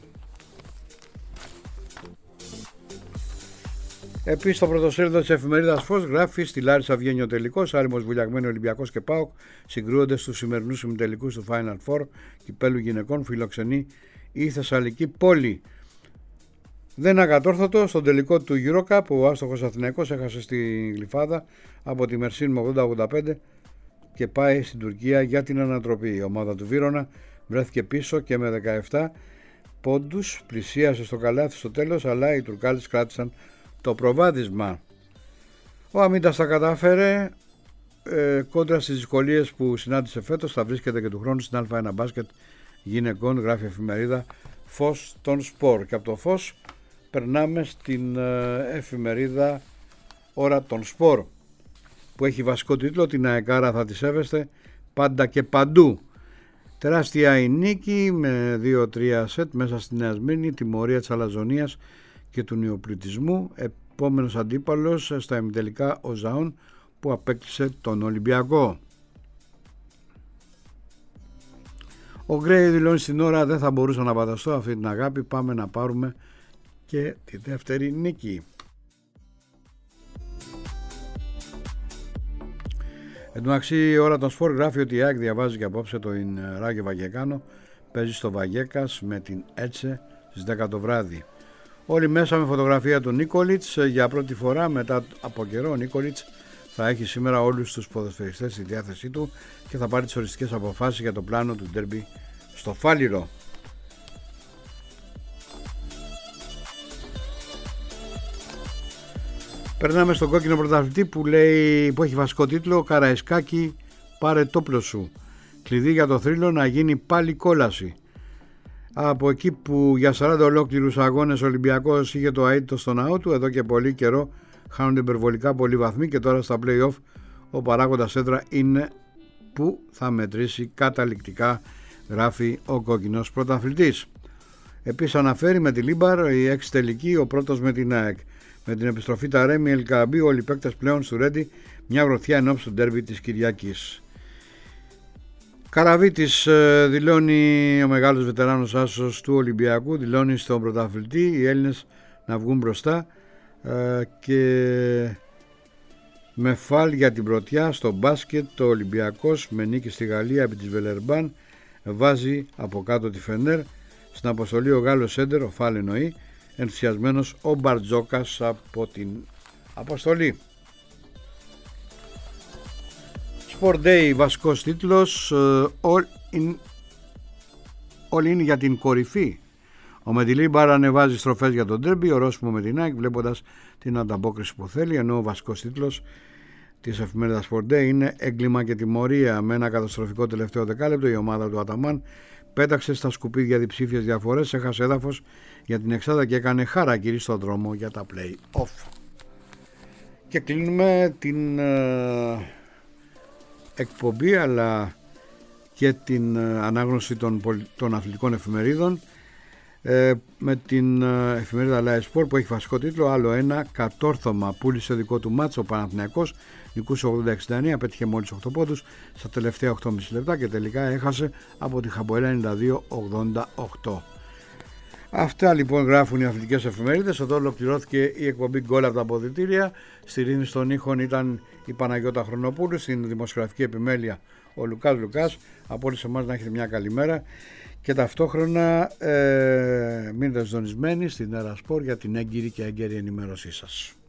Επίσης, το πρωτοσέλιδο της εφημερίδας Φως γράφει: στη Λάρισα βγαίνει ο τελικός. Άλυμος Βουλιαγμένη, Ολυμπιακός και ΠΑΟΚ συγκρούονται στους σημερινούς ημιτελικούς του Final Four κυπέλου γυναικών. Φιλοξενεί η Θεσσαλική πόλη. Δεν ακατόρθωτο στον τελικό του EuroCup, ο άστοχος Αθηναϊκός έχασε στη Γλυφάδα από τη Μερσίν με ογδόντα ογδόντα πέντε και πάει στην Τουρκία για την ανατροπή. Η ομάδα του Βύρωνα βρέθηκε πίσω και με δεκαεπτά πόντους πλησίασε στο καλάθι στο τέλος, αλλά οι Τουρκάλες κράτησαν το προβάδισμα. Ο Αμίντας τα κατάφερε ε, κόντρα στις δυσκολίες που συνάντησε φέτος. Θα βρίσκεται και του χρόνου στην Α ένα μπάσκετ γυναικών, γράφει εφημερίδα Φως των Σπορ. Και από το Φως περνάμε στην ε, εφημερίδα Ώρα των Σπορ που έχει βασικό τίτλο «Την αεκάρα θα τη σέβεστε πάντα και παντού». Τεράστια η νίκη με δύο τρία σετ μέσα στη Νέα Σμύρνη, τιμωρία της αλαζονίας και του νεοπλουτισμού. Επόμενος αντίπαλος στα ημιτελικά ο Ζαών που απέκλεισε τον Ολυμπιακό. Ο Γκρέι δηλώνει στην ώρα: δεν θα μπορούσα να φανταστώ αυτή την αγάπη, πάμε να πάρουμε και τη δεύτερη νίκη. Εν τω μεταξύ, η Ώρα των Σπορ γράφει ότι η ΑΕΚ διαβάζει και απόψε το Ράγε Βαγεκάνο, παίζει στο Βαγέκας με την Έτσε στις δέκα το βράδυ. Όλοι μέσα με φωτογραφία του Νίκολιτς. Για πρώτη φορά μετά από καιρό ο Νίκολιτς θα έχει σήμερα όλους τους ποδοσφαιριστές στη διάθεσή του και θα πάρει τις οριστικές αποφάσεις για το πλάνο του ντέρμπι στο Φάληρο. Περνάμε στον κόκκινο πρωταθλητή που, λέει, που έχει βασικό τίτλο «Καραϊσκάκη, πάρε το όπλο σου. Κλειδί για το θρύλο να γίνει πάλι κόλαση». Από εκεί που για σαράντα ολόκληρους αγώνες ο Ολυμπιακός είχε το αίτητο στο ναό του, εδώ και πολύ καιρό χάνονται υπερβολικά πολλοί βαθμοί και τώρα στα play-off ο παράγοντας έδρα είναι που θα μετρήσει καταληκτικά, γράφει ο κόκκινος πρωταθλητής. Επίσης αναφέρει με τη Λίμπαρ η έξι τελική, ο πρώτος με την ΑΕΚ. Με την επιστροφή τα Ρέμι Ελκαμπή, όλοι οι παίκτες πλέον στο Ρέντι, μια γροθιά ενόψει του ντέρμπι της Κυριακής. Καραβίτης δηλώνει, ο μεγάλος βετεράνος άσος του Ολυμπιακού, δηλώνει στον πρωταθλητή οι Έλληνες να βγουν μπροστά και με φάλ για την πρωτιά στο μπάσκετ. Το Ολυμπιακός με νίκη στη Γαλλία επί της Βελερμπάν βάζει από κάτω τη Φενέρ. Στην αποστολή ο Γάλλος Σέντερ, ο φάλ εννοεί, ενθουσιασμένος ο Μπαρτζόκας από την αποστολή. Sport Day, βασικός τίτλος, all in, all in για την κορυφή. Ο Μεντιλίμπαρ ανεβάζει στροφές για τον ντέρμπι, ορόσημο με την ΑΕΚ, βλέποντας την ανταπόκριση που θέλει, ενώ ο βασικός τίτλος της εφημερίδας Sport Day είναι έγκλημα και τιμωρία. Με ένα καταστροφικό τελευταίο δεκάλεπτο η ομάδα του Αταμάν πέταξε στα σκουπίδια διψήφιες διαφορές, έχασε έδαφος για την εξάδα και έκανε χαρακτήρι στον δρόμο για τα play-off. Και κλείνουμε την ε, εκπομπή αλλά και την ε, ανάγνωση των, των αθλητικών εφημερίδων ε, με την ε, εφημερίδα Live Sport που έχει βασικό τίτλο «Άλλο ένα κατόρθωμα». Πούλησε δικό του μάτσο ο Παναθηναϊκός, νικούσε ογδόντα εξήντα εννέα, πέτυχε μόλις οκτώ πόντους στα τελευταία οκτώ και μισό λεπτά και τελικά έχασε από τη Χαμποέλα ενενήντα δύο ογδόντα οκτώ. Αυτά λοιπόν γράφουν οι αθλητικές εφημερίδες. Εδώ ολοκληρώθηκε η εκπομπή Γκολ από τα αποδυτήρια. Στη ρύθμιση των ήχων ήταν η Παναγιώτα Χρονοπούλου, στην δημοσιογραφική επιμέλεια ο Λουκάς Λουκάς. Από όλους εμάς να έχετε μια καλημέρα και ταυτόχρονα ε, μείνετε συντονισμένοι στην Έρα Σπορ για την έγκυρη και έγκαιρη ενημέρωσή σας.